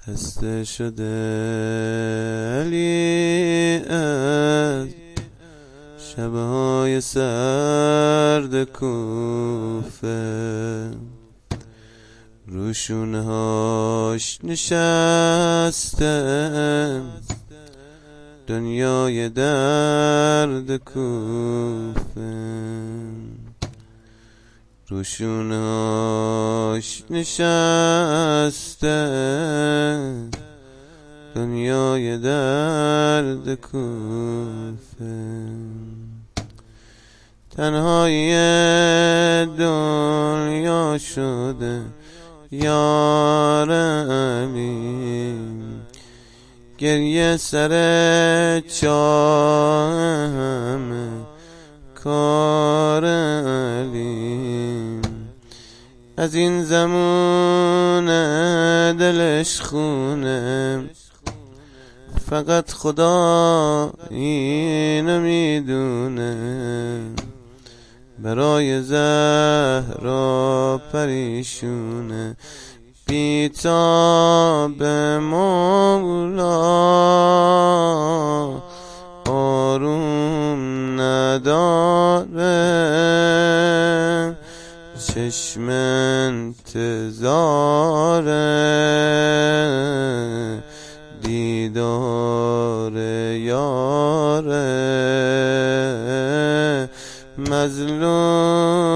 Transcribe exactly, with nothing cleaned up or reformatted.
خسته شده علی از شبهای سرد کوفه، روشونه هاش نشسته دنیای درد کوفه، روشونه هاش نشسته دنیای درد کوفه، تنهایی دنیا شده یار علی، گریه سر چاه همه کار علی، از این زمان دلش خونه فقط خدا اینو میدونه، برای زهرا پریشونه بی‌تاب مولا، آروم نداره چشم انتظاره دیدار یاره، مظلوم